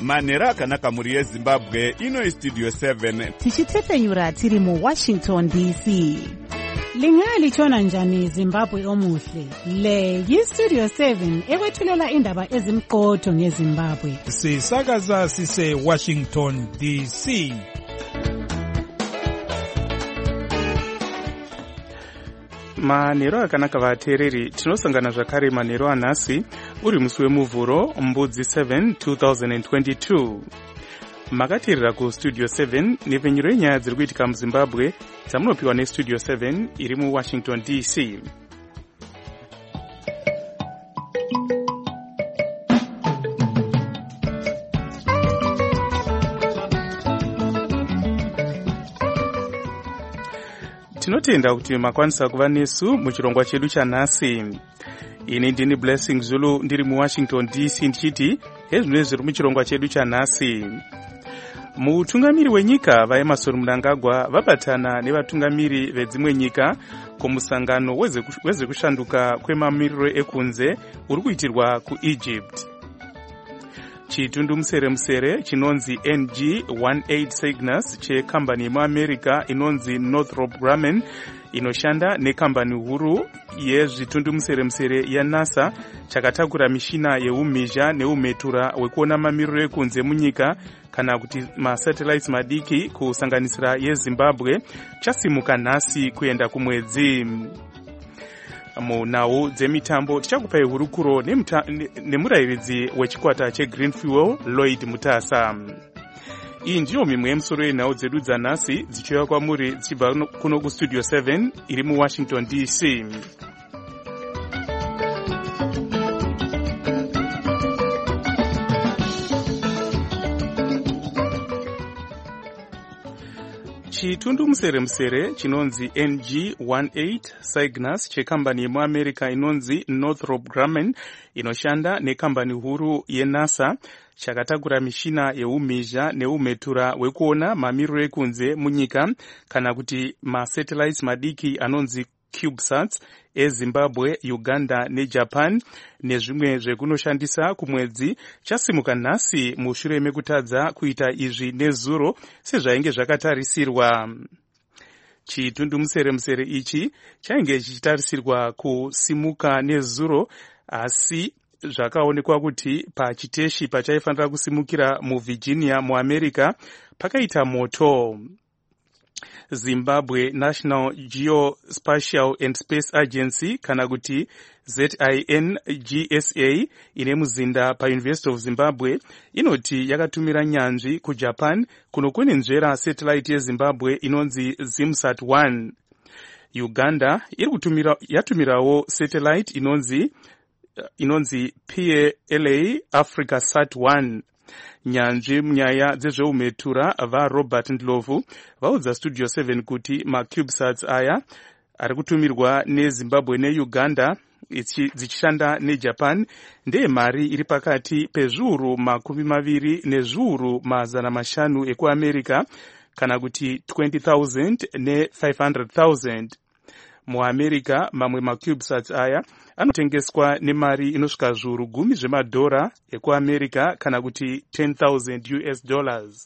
manhero akanaka mhuri yezimbabwe. Ino istudio 7 tichitsefenyura tiri muwashington dc. Lingalitshona njani Zimbabwe omuhle? Le yistudio 7 ekwethulela indaba ezimqotho ngeZimbabwe. Sisakaza sise Washington DC. Manhero akanaka vateereri, tinosangana zvakare manhero anhasi uri musi wemuvhuro mbudzi 7 2022. Makateerera kustudio 7 nepfenyuro yenyaya dziri kuitika muZimbabwe dzamunopiwa nestudio 7 iri muWashington DC. Tinotenda kuti makwanisa kuva nesu muchirongwa chedu chanhasi. Ini ndini Blessing Zulu ndiri muWashington DC ndichiti hezvino zviri muchirongwa chedu chanhasi. Mutungamiri wenyika vaEmmerson Mnangagwa vabatana nevatungamiri vedzimwe nyika kumusangano wezekushanduka kwemamiriro ekunze uri kuitirwa kuEgypt. Chitundumuseremusere chinonzi NG-18 Cygnus chekambani yemuAmerica inonzi Northrop Grumman inoshanda nekambani huru yezvitundumuseremusere yaNASA chakatakura mishina yeumhizha neumetura wekuona mamiriro ekunze munyika kana kuti masatellites madiki kusanganisira yeZimbabwe chasimuka nhasi kuenda kumwedzi. Munhau dzemitambo tichakupai hurukuro nemurayiridzi wechikwata cheGreen Fuel Lloyd Mutasa. Iyi ndiyo mimwe yemusoro yenhau dzedu dzanhasi dzichiuya kwamuri dzichibva kuno kustudio 7 iri muWashington DC. Chitundumuseremusere chinonzi NG-18 Cygnus chekambani yemuAmerica inonzi Northrop Grumman inoshanda nekambani huru yeNASA chakatakura mishina yeumhizha neumetura wekuona mamiriro ekunze munyika kana kuti masatellites madiki anonzi CubeSats eZimbabwe, Uganda neJapan nezvimwe zvekunoshandisa kumwedzi chasimuka nhasi mushure mekutadza kuita izvi nezuro sezvainge zvakatarisirwa. Chitundumuseremusere ichi chainge chichitarisirwa kusimuka nezuro asi zvakaonekwa kuti pachiteshi pachaifanira kusimukira muVirginia muAmerica pakaita moto. Zimbabwe National Geospatial and Space Agency kana kuti ZINGSA ine muzinda paUniversity of Zimbabwe inoti yakatumira nyanzvi kuJapan kunokwenenzvera satellite yeZimbabwe inonzi ZimSat-1. Uganda yatumirawo satellite inonzi PALA Africa Sat-1. Nyanzvi munyaya dzezveumetura vaRobert Ndlovu vaudza studio 7 kuti maCubeSats aya ari kutumirwa neZimbabwe neUganda dzichishanda neJapan ndemari iri pakati pezviuru 20 nezviuru 500 ekuAmerica kana kuti 20,000 ne500,000. MuAmerica mamwe maCubeSats aya anotengeswa nemari inosvika zviuru 10 zvemadhora ekuAmerica kana kuti $10,000.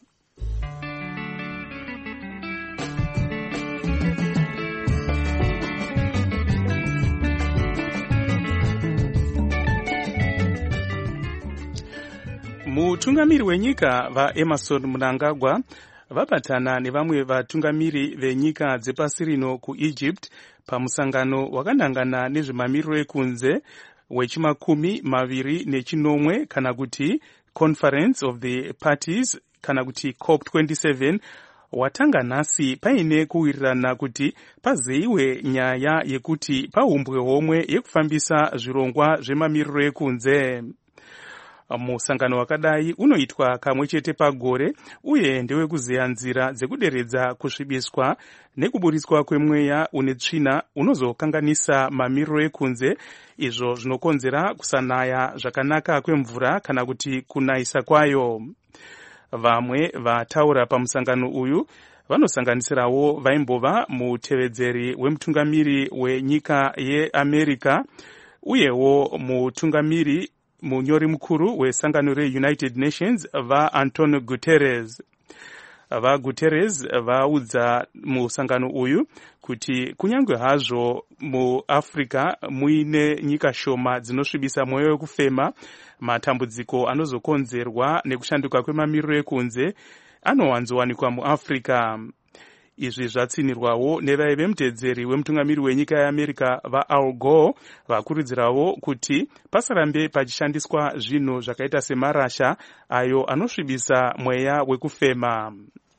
Mutungamiri wenyika vaEmmerson Mnangagwa vabatana nevamwe vatungamiri venyika dzepasi rino kuEgypt pamusangano wakanangana nezvemamiriro ekunze wechimakumi-29 kana kuti Conference of the Parties kana kuti COP27 watanga nhasi paine kuwirirana kuti pazeyiwe nyaya yekuti paumbwe homwe yekufambisa zvirongwa zvemamiriro ekunze. Musangano wakadai unoitwa kamwe chete pagore uye ndewekuzeya nzira dzekuderedza kusvibiswa nekuburiswa kwemweya une tsvina unozokanganisa mamiriro ekunze, izvo zvinokonzera kusanaya zvakanaka kwemvura kana kuti kunayisa kwayo. Vamwe vataura pamusangano uyu vanosanganisirawo vaimbova mutevedzeri wemutungamiri wenyika yeAmerica uyewo mutungamiri munyori mukuru wesangano reunited nations vaAntonio Guterres. VaGuterres vaudza musangano uyu kuti kunyange hazvo muAfrica muine nyika shoma dzinosvibisa mweya wekufema, matambudziko anozokonzerwa nekushanduka kwemamiriro ekunze anowanzowanikwa muAfrica. Izvi zvatsinirwawo nevaive mutedzeri wemutungamiri wenyika yeAmerica vaAl Gore, vakurudzirawo kuti pasarambe pachishandiswa zvinhu zvakaita semarasha ayo anosvibisa mweya wekufema.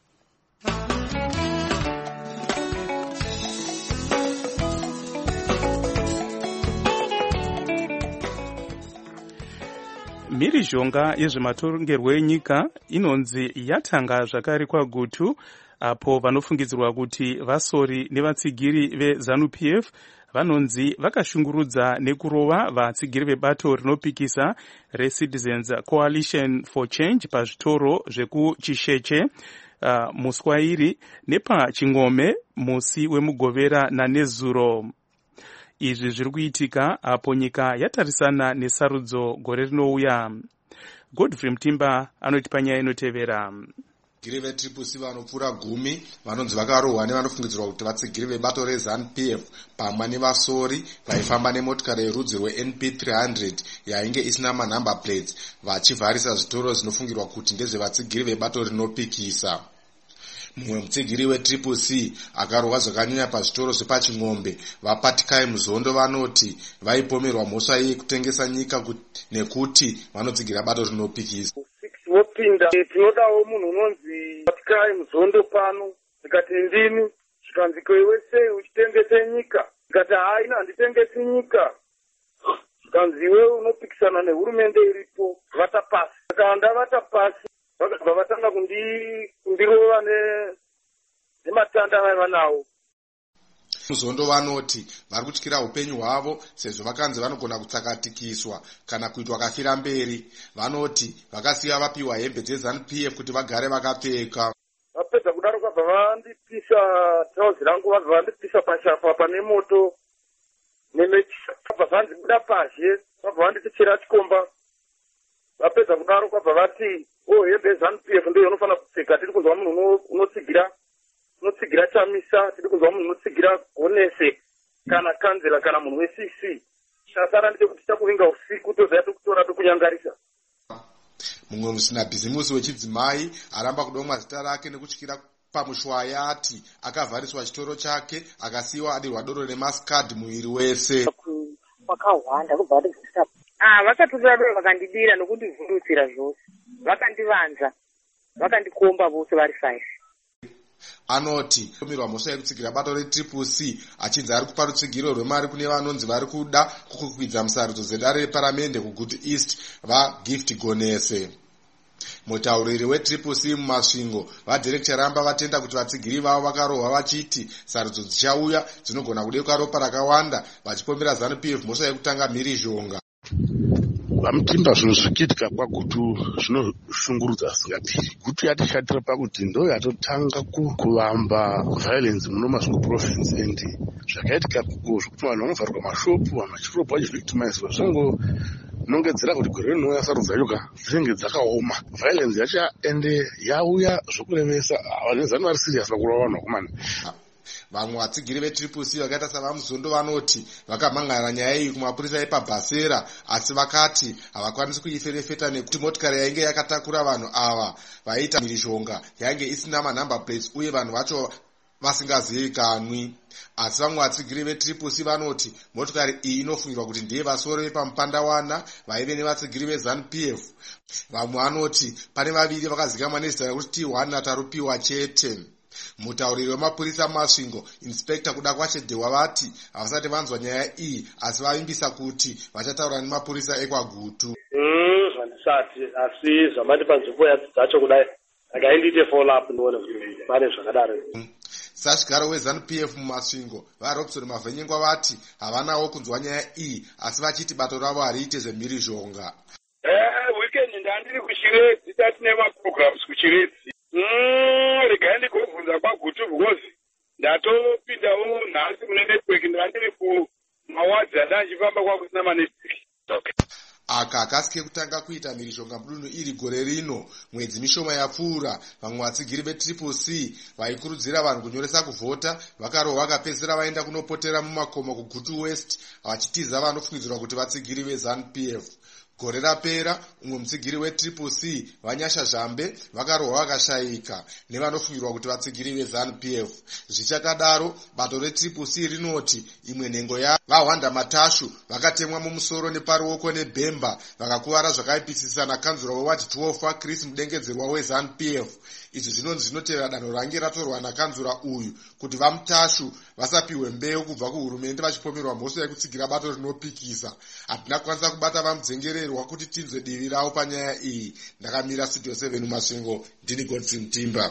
Mhirizhonga yezvematongerwo enyika inonzi yatanga zvakare kwagutu, apo vanofungidzirwa kuti vasori nevatsigiri veZANU-PF vanonzi vakashungurudza nekurova vatsigiri vebato rinopikisa reCitizens Coalition for Change pazvitoro zvekuChisheche muSwahili nepaChingome musi wemugovera naNezuro. Izvi zviri kuitika apo nyika yatarisana nesarudzo gore rinouya. Godfrey Mtimba anoti panyaya inotevera. Vatsigiri veTriple-C vanopfuura 10 vanonzi vakarohwa nevanofungidzirwa kuti vatsigiri vebato reZANU-PF pamwe nevasori vaifamba nemotokari yerudzi rweNP300 yainge isina manhamba plates vachivharisa zvitoro zvinofungirwa kuti ndezvevatsigiri vebato rinopikisa. Mumwe mutsigiri weTriple-C akarohwa zvakanyanya pazvitoro zvepaching'ombe vaPatikai Muzondo vanoti vaipomerwa mhosva iyi kutengesa nyika nekuti vanotsigira bato rinopikisa. Vopinda tinodawo munhu unonzi Patikai Muzondo pano, tikati ndini, chikanzi kwewe sei uchitengese nyika, tikati haina handitengesi nyika, chikanzi iwe unopikisana nehurumende iripo, vatapasi. Saka ndavatapasi vakabva vatanga kundirova nematanda vaiva nawo. Muzondo vanoti vari kutyira upenyu hwavo sezvo vakanzi vanogona kutsakatikiswa kana kuitwa kafira mberi. Vanoti vakasiya vapiwa hembe dzeZANU-PF kuti vagare vakapfeka. Vapedza kudaro kwabva vandipisa trauzi rangu, vabva vandipisa pashafa pane moto nemechi, vabva vandibuda pazhe, vabva vanditichira chikomba. Vapedza kudaro kwabva vati hembe yeZANU-PF ndiyo unofanira kupfeka, tiri kunzwa munhu unotsigira chamisa, tiri kunzwa munhu unotsigira gonese kana kanzela kana munhu weCC. Chasara ndechekuti takuvinga usiku toziva tokutora tokunyangarisa. Mumwe musina bhizimusi wechidzimai aramba kudomwa zita rake nekutyira pamushwaya ati akavhariswa chitoro chake akasiyiwa adirwa doro nemasikadhi muviri wese. Wakahwanda kubva vatibvisa. Vakatora doro vakandidira nokundivhundutsira zvose. Vakandivanza, vakandikomba vose vari 5. Anoti pomerwa mhosva yekutsigira bato reTriple-C achinzi ari kupa rutsigiro rwemari kune vanonzi vari kuda kukwidza musarudzo dzedare reparamende kuGutu East vaGift Gonese. Mutauriri weTriple-C mumasvingo vaDerek Charamba vatenda kuti vatsigiri vavo vakarohwa vachiti sarudzo dzichauya dzinogona kudekwa ropa rakawanda vachipomera ZANU-PF mhosva yekutanga mhirizhonga. Vamutimba zvinhu zvikiitika kwaGutu zvinoshungurudza zvisingabviri. Gutu yatishatira pakuti ndo yatotanga kuvamba violence muno Masvingo province and zvakaitika zvokuti vanhu vanovharwa mashopu vamachirobwa vachivictimizwa zvinonongedzera kuti gore rinouya sarudzo yacho dzinenge dzakaoma. Violence yacho ende yauya zvokurevesa vanezano vari serious pakurova vanhu vakomana. Vamwe vatsigiri veTriple-C vakaita savaMuzondo vanoti vakamhangarira nyaya iyi kumapurisa epaBhasera asi vakati havakwanisi kuiferefeta nekuti motikari yainge yakatakura vanhu ava vaiita mhirizhonga yainge isina manhamba plates uye vanhu vacho vasingazivikanwi. Asi vamwe vatsigiri veTriple-C vanoti motikari iyi inofungirwa kuti ndiye vasori vepaMupandawana vaive nevatsigiri veZANU-PF. Vamwe vanoti pane vaviri vakazikamwa nezita rekuti T1 naTarupiwa chete. Mutauriri wemapurisa mumasvingo Inspector kuda kwachedhewa vati havasati vanzwa nyaya iyi asi vavimbisa kuti vachataura nemapurisa ekwaGutu. Zvandisati asi zvamati panzvimbo dzacho kudai akaindite follow up ndione kuti pane zvakadaro. Sashigaro weZANU-PF mumasvingo vaRobson Mavhenyengwa vati havanawo kunzwa nyaya iyi asi vachiti bato ravo hariite zvemhirizhonga. Weekend ndandiri kuChiredzi tatine maprograms kuChiredzi. Regai ndigovhunza kwaGutu because ndatopindawo nhasi mune network ndandiri kumawadzi andachifamba kwakusina manetwork. aka akasike kutanga kuita mhirizhonga mudunhu iri gore rino mwedzi mishoma yapfuura. Vamwe vatsigiri vetriple C vaikurudzira vanhu kunyoresa kuvhota vakarohwa vakapedzisira vaenda kunopotera mumakomo kuGutu West vachitiza vanofungidzirwa kuti vatsigiri veZANU-PF. Gore rapera umwe mutsigiri wetriple C Vanyasha Zhambe vakarohwa vakashayika nevanofungirwa kuti vatsigiri veZANU-PF. Zvichakadaro bato retriple C rinoti imwe nhengo yaVahwanda Matashu vakatemwa mumusoro neparuoko nebhemba vakakuvara zvakaipisisa nakanzura wewadi 12 Chris Mudengedzerwa weZANU-PF. Izvi zvinonzi zvinotevera danho range ratorwa nakanzura uyu kuti vaMutashu vasapiwe mbeu kubva kuhurumende vachipomerwa mhosva yekutsigira bato rinopikisa. Hatina kukwanisa kubata vamudzengererwa kuti tinzwe divi ravo panyaya iyi. Ndakamira Studio 7 Masvingo, ndini Godfrey Mutimba.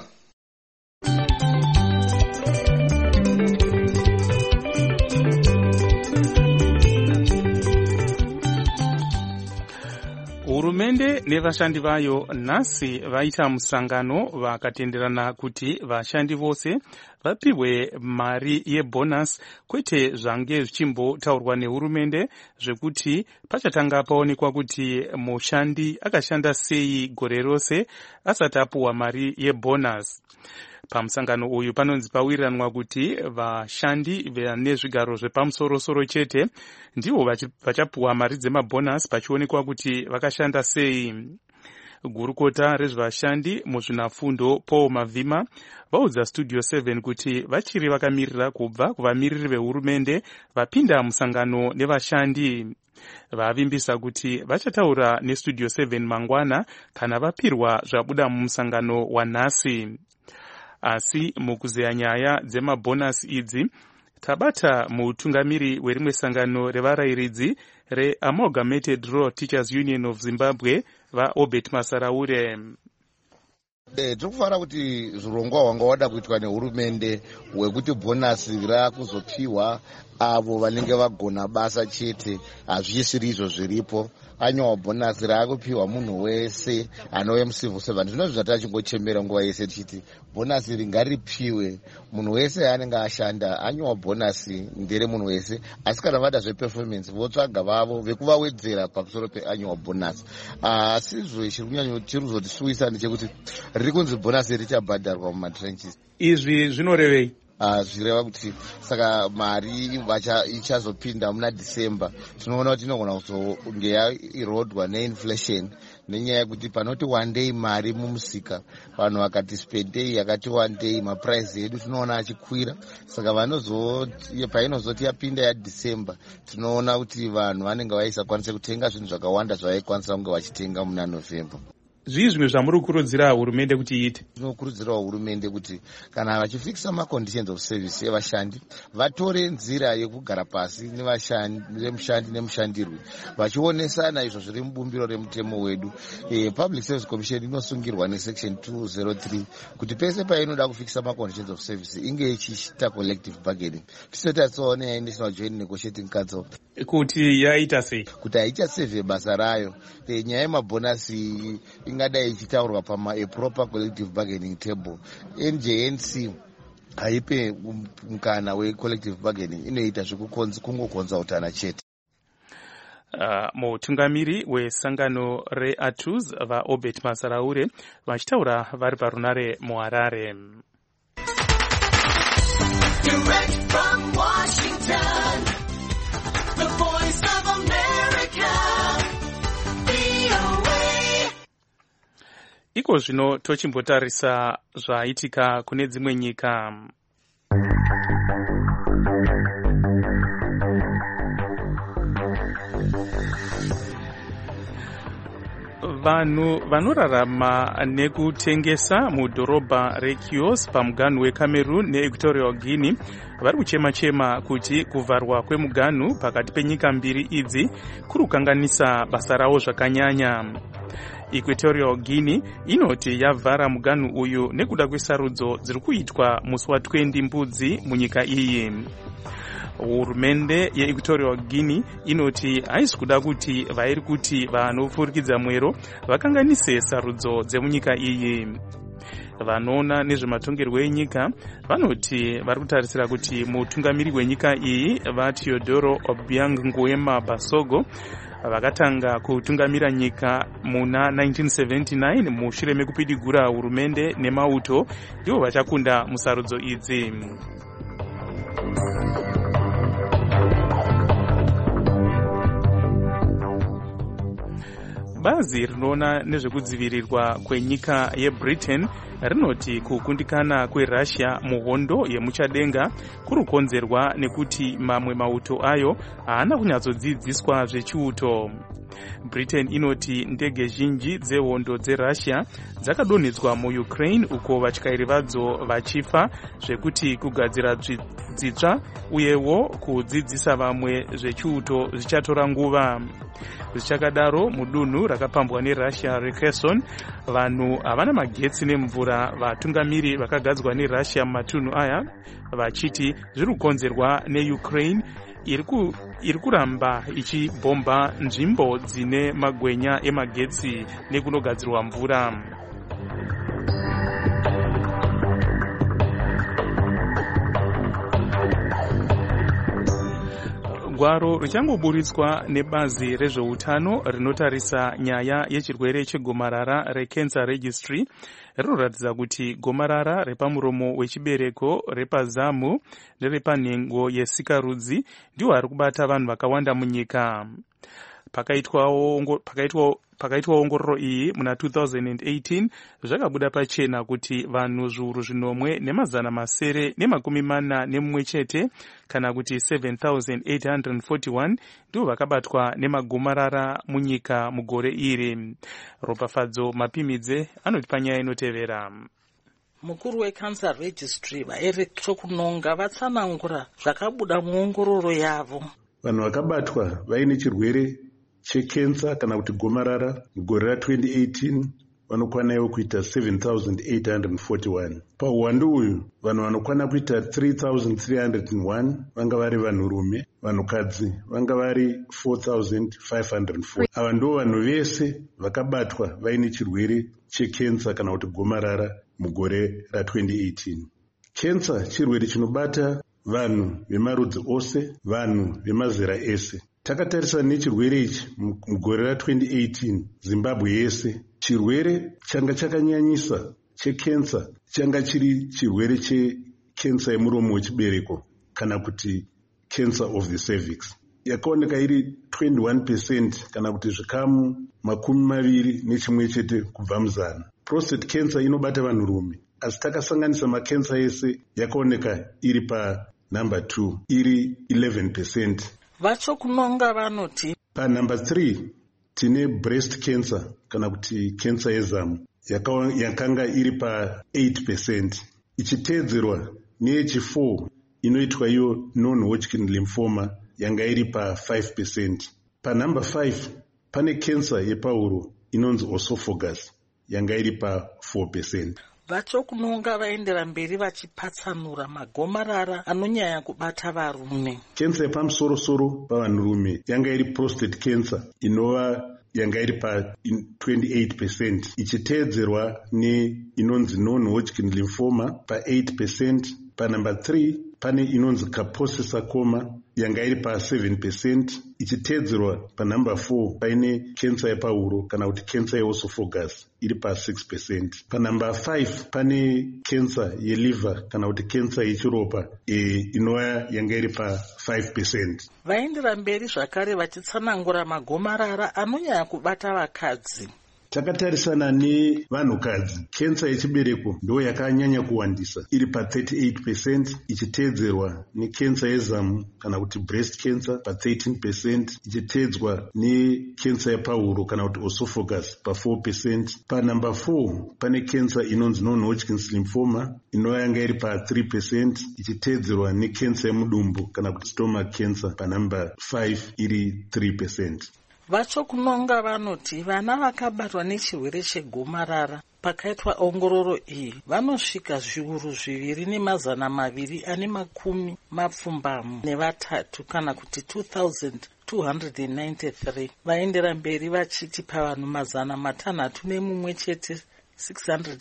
Hurumende nevashandi vayo nhasi vaita musangano vakatenderana kuti vashandi vose vapiwe mari yebonus, kwete zvange zvichimbotaurwa nehurumende zvekuti pachatanga paonekwa kuti mushandi akashanda sei gore rose asati apuwa mari yebonus. Pamusangano uyu panonzi pawiriranwa kuti vashandi vane zvigaro zvepamusoro-soro chete ndivo vachapuwa mari dzemabonus pachionekwa kuti vakashanda sei. Gurukota rezvevashandi muzvinafundo Paul Mavhima vaudza Studio 7 kuti vachiri vakamirira kubva kuvamiriri vehurumende vapinda musangano nevashandi. Vavimbisa kuti vachataura neStudio 7 mangwana kana vapirwa zvabuda mumusangano wanhasi. Asi mukuzeya nyaya dzemabhonasi idzi tabata mutungamiri werimwe sangano revarayiridzi reAmalgamated Rural Teachers Union of Zimbabwe vaObert Masaraure. Tikufanira kuti zvirongwa hwanga wada kuitwa nehurumende hwekuti bhonasi rakuzopiwa avo vanenge vagona basa chete hazvisiri izvo zviripo. Annual bhonasi raakupiwa munhu wese anove mucivil servant. Zvino zvatachingochemera nguva yese tichiti bhonasi ringaripiwe munhu wese anenge ashanda. Annual bhonasi ndere munhu wese, asi kana vada zveperformance votsvaga vavo vekuvawedzera pamusoro peannual bhonasi. Asi izvo chiri kuzotisuwisa ndechekuti riri kunzi bhonasi richabhadharwa mumatrenches. Izvi zvinorevei? Zvireva kuti saka mari ichazopinda muna December. Tinoona kuti inogona kuzonge yairodwa neinflation nenyaya yekuti panoti one day mari mumusika vanhu vakati spendei yakati one day maprice edu tinoona achikwira. Saka painozoti yapinda yaDecember tinoona kuti vanhu vanenge vaisakwanisa kutenga zvinhu zvakawanda zvavaikwanisa kunge vachitenga muna November. Zvii zvimwe zvamuri kukurudzira hurumende kuti iite? Tinokurudzirawo hurumende kuti kana vachifikisa maconditions of service evashandi vatore nzira yekugara pasi nemushandi nemushandirwi vachionesana izvo zviri mubumbiro remutemo wedu. Public Service Commission inosungirwa nesection 203 kuti pese painoda kufikisa maconditions of service inge ichiita collective bargaining. Tisati tatsoona National Joint Negotiating Council kuti yaita sei, kuti haichasevhe basa rayo. Nyaya yemabhonasi ingadai ichitaurwa proper collective bargaining table. NJNC haipe mukana wecollective bargaining, inoita kungokonza utana chete. Mutungamiri wesangano reATUS vaObert Masaraure vachitaura vari parunare muHarare. Direct from Washington, the voice of America, VOA. Iko zvino tochimbotarisa zvaitika kune dzimwe nyika. Vanhu vanorarama nekutengesa mudhorobha reKios pamuganhu weCameroon neEquatorial Guinea vari kuchema-chema kuti kuvharwa kwemuganhu pakati penyika mbiri idzi kuri kukanganisa basa rawo zvakanyanya. Equatorial Guinea inoti yavhara muganhu uyu nekuda kwesarudzo dziri kuitwa musi wa20 mbudzi munyika iyi. Hurumende yeEquatorial Guinea inoti haisi kuda kuti vairi kuti vanopfurikidza mwero vakanganise sarudzo dzemunyika iyi. Vanoona nezvematongerwo enyika vanoti vari kutarisira kuti mutungamiri wenyika iyi vaTeodoro Obiang Nguema Basogo vakatanga kutungamira nyika muna 1979 mushure mekupidigura hurumende nemauto ndivo vachakunda musarudzo idzi. Bazi rinoona nezvekudzivirirwa kwenyika yeBritain rinoti kukundikana kweRussia muhondo yemuchadenga kuri kukonzerwa nekuti mamwe mauto ayo haana kunyatsodzidziswa zvechiuto. Britain inoti ndege zhinji dzehondo dzeRussia dzakadonhedzwa muUkraine uko vatyairi vadzo vachifa zvekuti kugadzira dzitsva uyewo kudzidzisa vamwe zvechiuto zvichatora nguva. Zvichakadaro mudunhu rakapambwa neRussia reKherson vanhu havana magetsi nemvura. Vatungamiri vakagadzwa neRussia mumatunhu aya vachiti zviri kukonzerwa neUkraine iri kuramba ichibhomba nzvimbo dzine magwenya emagetsi nekunogadzirwa mvura. Gwaro richangoburitswa nebazi rezveutano rinotarisa nyaya yechirwere chegomarara reCancer Registry rinoratidza kuti gomarara repamuromo wechibereko, repazamu nerepanhengo yesikarudzi ndiwo ari kubata vanhu vakawanda munyika. Pakaitwa ongororo iyi muna 2018 zvakabuda pachena kuti vanhu zviuru 941 kana kuti 7,841 ndivo vakabatwa nemagomarara munyika mugore iri. Ropafadzo Mapimidze anoti panyaya inotevera. Mukuru weCancer Registry vaEric Chokunonga vatsanangura zvakabuda muongororo yavo. Vanhu vakabatwa vaine chirwere chekensa kana kuti gomarara mugore ra2018 vanokwanawo kuita 7,841. Pauwandu uyu vanhu vanokwana kuita 3,301 vanga vari vanhurume, vanhukadzi vanga vari 4,504. Ava ndivo vanhu vese vakabatwa vaine chirwere chekensa kana kuti gomarara mugore ra2018. Kensa chirwere chinobata vanhu vemarudzi ose, vanhu vemazera ese. Takatarisa nechirwere ichi mugore ra2018 Zimbabwe yese, chirwere changa chakanyanyisa chekensa changa chiri chirwere chekensa yemuromo wechibereko kana kuti cancer of the cervix. Yakaoneka iri 21% kana kuti zvikamu 21 kubva muzana. Prostate cancer inobata vanhurume, asi takasanganisa makensa ese yakaoneka iri pa number 2 iri 11%. Vachokunonga vanoti panumber 3 tine breast cancer kana kuti cancer yezamu yakanga iri pa 8%, ichiteedzerwa neyechi4 inoitwa iyo non-Hodgkin lymphoma yanga iri pa 5%. Panumber 5 pane cancer yepahuro inonzi esophagus yanga iri pa 4%. Vachokunonga vaendera mberi vachipatsanura magomarara anonyanya kubata varume. Kensa yepamusoro pavanhurume yanga iri prostate cancer inova yanga iri pa 28%, ichiteedzerwa inonzi non-Hodgkin lymphoma pa 8%. Panumber 3 pane inonzi Kaposi sarcoma yanga iri pa 7%, ichiteedzerwa panumber 4 paine kensa yepahuro kana kuti kensa yeesophagus iri pa 6%. Panumber 5 pane kensa yeliver kana kuti kensa yechiropa inova yanga iri pa 5%. Vaendera mberi zvakare vachitsanangura magomarara anonyanya kubata vakadzi. Takatarisana nevanhukadzi, kensa yechibereko ndo yakanyanya kuwandisa iri pa 38%, ichiteedzerwa nekensa yezamu kana kuti breast cancer pa 13%, ichiteedzwa nekensa yepahuro kana kuti esophagus pa 4%. Panumber 4 pane kensa inonzi non-Hodgkin lymphoma inova yanga iri pa 3%, ichiteedzerwa nekensa yemudumbu kana kuti stomach cancer pa number 5 iri 3%. Vachokunonga vanoti vana vakabatwa nechirwere chegomarara pakaitwa ongororo iyi vanosvika zviuru 2,243 kana kuti 2,293. Vaendera mberi vachiti pavanhu 601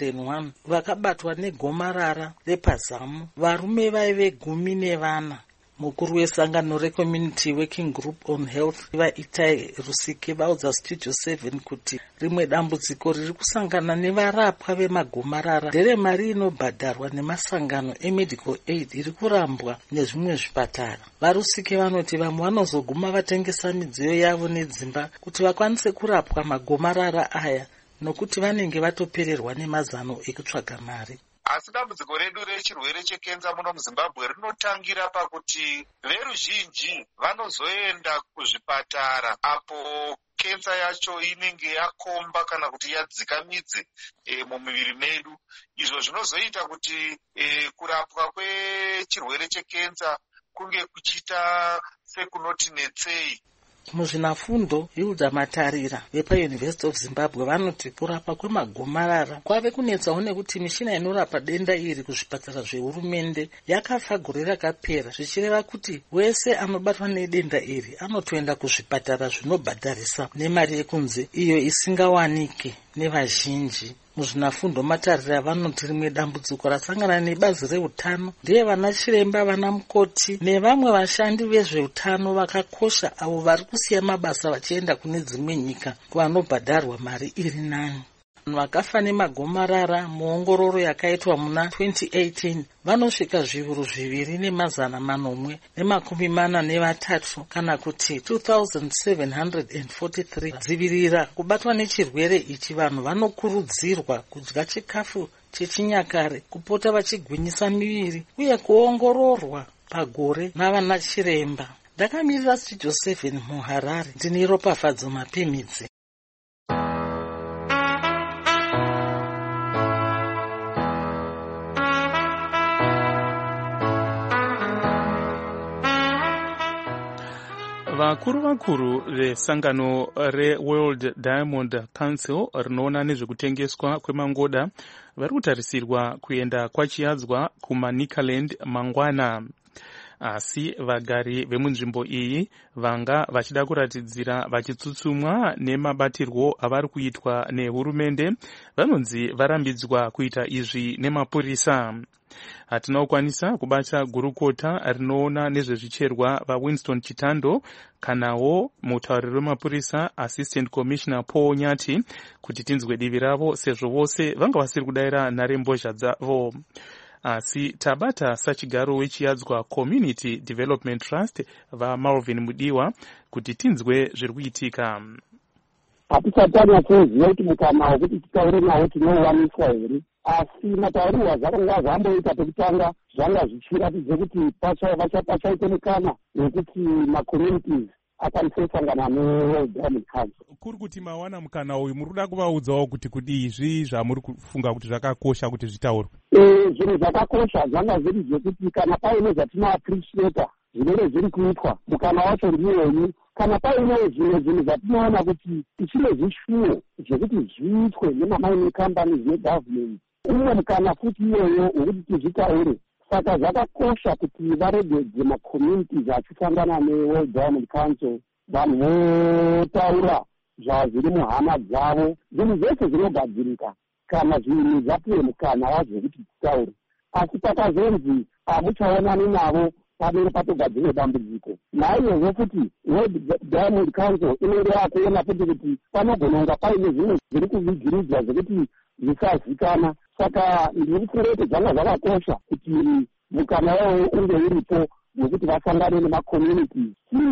vakabatwa negomarara repazamu, varume vaive 14 mukuru wesangano recommunity working group on health vaitai Rusike vaudza Studio 7 kuti rimwe dambudziko riri kusangana nevarapwa vemagomarara nderemari inobhadharwa nemasangano emedical aid iri kurambwa nezvimwe zvipatara. VaRusike vanoti vamwe vanozoguma vatengesa midziyo yavo nedzimba kuti vakwanise kurapwa magomarara aya nokuti vanenge vatopererwa nemazano ekutsvaga mari. Asi dambudziko redu rechirwere chekenza muno muZimbabwe rinotangira pakuti veruzhinji vanozoenda kuzvipatara apo kenza yacho inenge yakomba kana kuti yadzika midzi mumiviri medu. Izvo zvinozoita kuti kurapwa kwechirwere chekenza kunge kuchiita sekunoti netsei. Muzvinafundo Hilda Matarira vepaUniversity of Zimbabwe vanoti kurapa kwemagomarara kwave kunetsawo nekuti mishina inorapa denda iri kuzvipatara zvehurumende yakafa gore rakapera, zvichireva kuti wese anobatwa nedenda iri anotoenda kuzvipatara zvinobhadharisa nemari yekunze iyo isingawanike nevazhinji. Muzvinafundo Matarira vanoti rimwe dambudziko rasangana nebazi reutano ndiye vana chiremba, vana mukoti nevamwe vashandi vezveutano vakakosha avo vari kusiya mabasa vachienda kune dzimwe nyika kuvanobhadharwa mari iri nani. Vanhu vakafa nemagomarara muongororo yakaitwa muna 2018 vanosvika 2,443 kana kuti 2,743. Dzivirira kubatwa nechirwere ichi, vanhu vanokurudzirwa kudya chikafu chechinyakare, kupota vachigwinyisa miviri uye kuongororwa pagore navana chiremba. Ndakamirira Studio 7 muHarare, ndini Ropafadzo Mapimidzi. Vakuru vesangano reWorld Diamond Council rinoona nezvekutengeswa kwemangoda vari kutarisirwa kuenda kwachiyadzwa kumaNicaland mangwana. Asi vagari vemunzvimbo iyi vanga vachida kuratidzira vachitsutsumwa nemabatirwo avari kuitwa nehurumende vanonzi varambidzwa kuita izvi nemapurisa. Hatina kukwanisa kubata gurukota rinoona nezvezvicherwa vaWinston Chitando kanawo mutauriri wemapurisa Assistant Commissioner Paul Nyati kuti tinzwe divi ravo sezvo vose vanga vasiri kudayira nharembozha dzavo. Asi tabata sachigaro wechiyadzwa Community Development Trust vaMalvin Mudiwa kuti tinzwe zviri kuitika. Hatisatanya kuziva kuti mukana wekuti titaure nawo tinowaniswa here, asi matauriro azvakanga zvamboita pekutanga zvanga zvichiratidza kuti pachaite mukana wekuti macommunities akwanise kusangana neWorld Diamond Council. Kuri kuti mawana mukana uyu muri kuda kuvaudzawo kuti izvi zvamuri kufunga kuti zvakakosha kuti zvitaurwe? Zvinhu zvakakosha zvanga zviri zvekuti kana paine zvatinoappreciata zvinenge zviri kuitwa, mukana wacho ndiyoyu. Kana paine zvinhu zvatinoona kuti tichine zvishuwo zvekuti zviitwe nemamining companies negovernment, umwe mukana futi iyoyo wekuti tizvitaure. Saka zvakakosha kuti varegedze macommunities achisangana neWorld Diamond Council, vanhu votaura zvazviri muhama dzavo, zvinhu zvese zvinogadzirika kana zvinhu zvapiwe mukana wazvo kuti titaure. Asi pakazonzi hamuchaonani navo padero patogadzire dambudziko. Naizvozvo futi World Diamond Council inenge yakuona futi kuti panogona kunga paine zvimwe zviri kuvigiridzwa zvekuti zvisazikanwa. Saka ndiri kufunga kuti zvanga zvakakosha kuti mukana wavo unge uripo wekuti vasangane nemacommunities.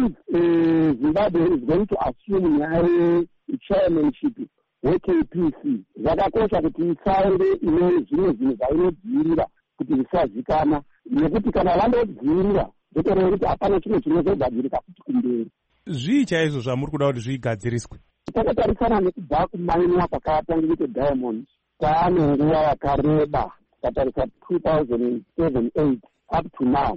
Zimbabwe is going to assume nyaya yechairmanship weKPC. Zvakakosha kuti isaende ine zvimwe zvinhu zvainodzivirira kuti zvisazikanwa, nekuti kana vandodzivirira ndotoreva kuti hapana chimwe chinozogadzirika futi kumberi. Zvii chaizvo zvamuri kuda kuti zvigadziriswe? Takatarisana nekubva kumainwa kwakatangira Diamond kwaane nguva yakareba, tatarisa 2007-8 up to now.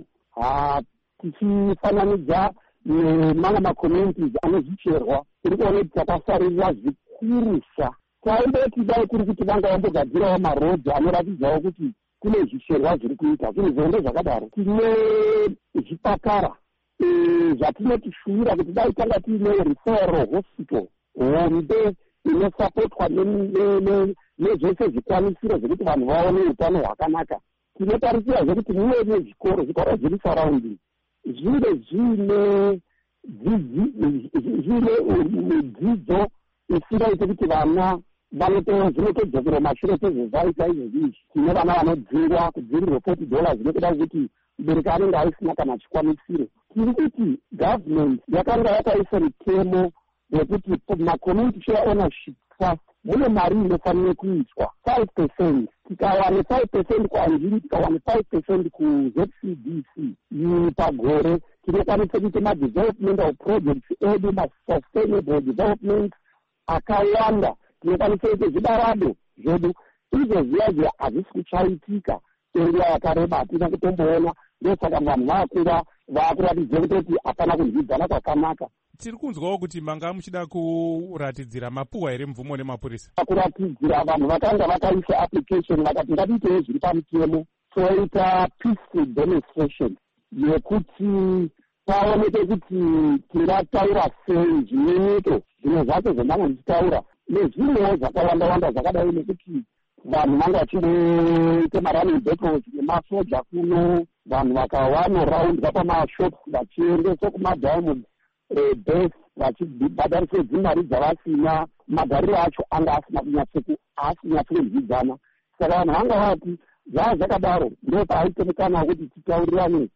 Tichifananidza nemamwe macommunities anozvicherwa, tiri kuona kuti takasarira zvikurusa. Taimboti dai kuri kuti vanga vambogadzirawo marodhi anoratidzawo kuti kune zvicherwa zviri kuita, zvinhu zvonde zvakadaro. Tine zvipatara zvatinotishuvira kuti dai tanga tiine referral hospital hombe inosapotwa nezvese zvikwanisiro zvekuti vanhu vaone utano hwakanaka. Tinotarisira zvekuti muve nezvikoro zviri surrounding zvinge zvine dzidzo isingaite kuti vana zvinotodzokerwa mashure kwezvezvaita izvozvizvi. Tine vana vanodzingwa kudzivirirwa $40 zvinokuda kuti mubereki anenge aisina kana chikwanisiro. Tiri kuti government yakanga yakaisa mitemo yekuti macommunity share ownership trust mune mari inofanire kuiswa 5%. Tikawane 5% kuanjiri, tikawane 5% kuZCDC pagore, tinokwanisa kuita madevelopment of projects edu, masustainable development akawanda. Tinokwanisa kuita zvibarado zvedu. Izvo zviya hazvisi kuchaitika kwenguva yakareba, hatina kutomboona. Ndosaka vanhu vakuratidza kuti hapana kunzwidzana kwakanaka. Tiri kunzwawo kuti manga muchida kuratidzira mapuhwa here mvumo nemapurisa. Kuratidzira vanhu vakanga vakaisa application vakati ngatiitewo zviri pamutemo, toita peaceful demonstration yekuti paoneke kuti tingataura sei zvinyenyeko zvimwe zvacho zvandango ndichitaura nezvimwewo zvakawanda zvakadai nekuti vanhu vanga vachindoita marunning battles nemasoja kuno, vanhu vakawanoraundwa pamashops vachiendeswa kumadiamond base vachibhadhariswa dzimari dzavasina, magariro acho anga asina kunyatsonzwidzana. Saka vanhu vanga vati zvaa zvakadaro ndo paaite mukana wekuti titaurirane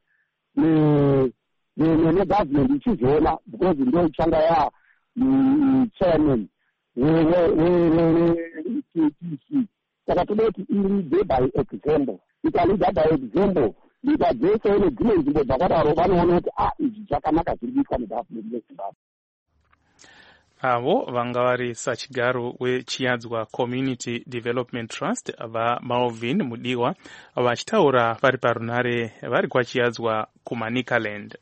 negovernment ichizviona, because ndo ichanga chairman we-TTC. Saka toda kuti ilead by example. Ikalead by example, nyika dzese nedzimwe nzvimbo dzakadaro vanoona kuti izvi zvakanaka zviri kuitwa negovernment yeZimbabwe. Avo vanga vari sachigaro wechiadzwa Community Development Trust vaMalvin Mudiwa vachitaura vari parunare vari kwachiadzwa kuManicaland.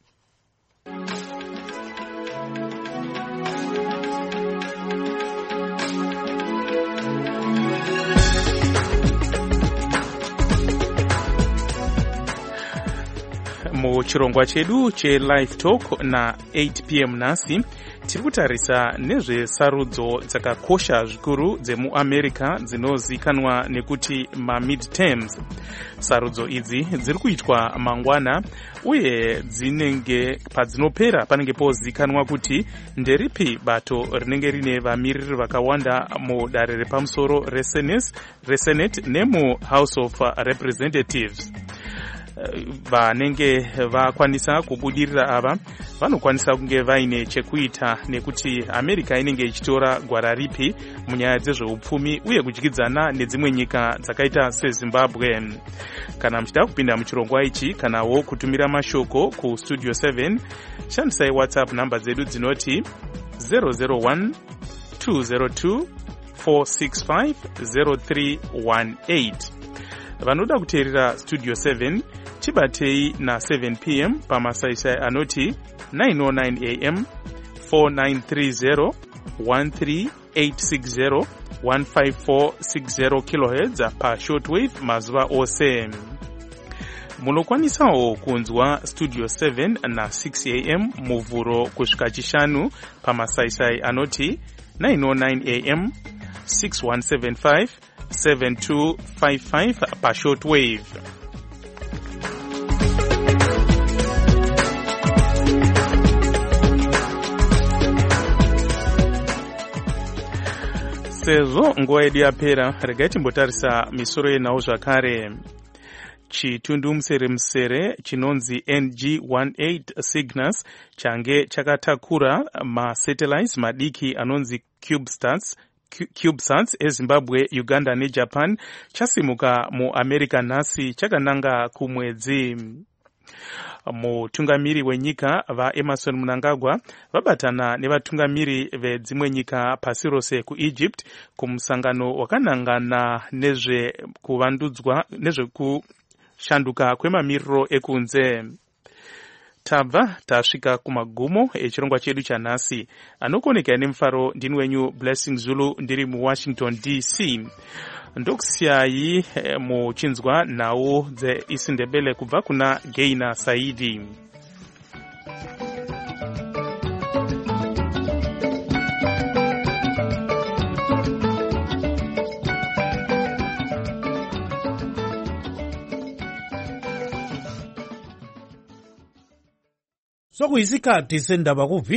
Muchirongwa chedu cheLive Talk na 8 p.m. nasi tiri kutarisa nezvesarudzo dzakakosha zvikuru dzemuAmerica dzinozikanwa nekuti midterms. Sarudzo idzi dziri kuitwa mangwana uye dzinenge padzinopera panenge pozikanwa kuti nderipi bato rinenge rine vamiriri vakawanda mudare repamusoro reSenate nemuHouse of Representatives. Vanenge vakwanisa kubudirira ava vanokwanisa kunge vaine chekuita nekuti America inenge ichitora gwara ripi munyaya dzezveupfumi uye kudyidzana nedzimwe nyika dzakaita seZimbabwe. Kana muchida kupinda muchirongwa ichi kanawo kutumira mashoko kustudio 7, shandisai WhatsApp namba dzedu dzinoti 001 202 465 0318. Vanoda kuteerera studio 7 chibatei na 7 p.m. pamasaisai anoti 909 am 4930 13860 15460 kHz pa shortwave mazuva ose. Munokwanisawo kunzwa studio 7 na 6 am muvhuro kusvika chishanu pamasaisai anoti 909 am 6175 7255 pa shortwave. Sezvo nguva yedu yapera, regai timbotarisa misoro yenhau zvakare. Chitundu musere chinonzi NG-18 Cygnus change chakatakura masatellites madiki anonzi CubeSats eZimbabwe, Uganda neJapan chasimuka muAmerica nhasi chakananga kumwedzi. Mutungamiri wenyika vaEmerson Mnangagwa vabatana nevatungamiri vedzimwe nyika pasi rose kuEgypt kumusangano wakanangana nezvekushanduka kwemamiriro ekunze. Tabva tasvika kumagumo echirongwa chedu chanhasi. Anokoneka nemufaro ndini wenyu Blessing Zulu ndiri muWashington DC. Ndokusiyai muchinzwa nhau dzeIsindebele kubva kuna Gaina Saidi. sokuyisikhathi sendaba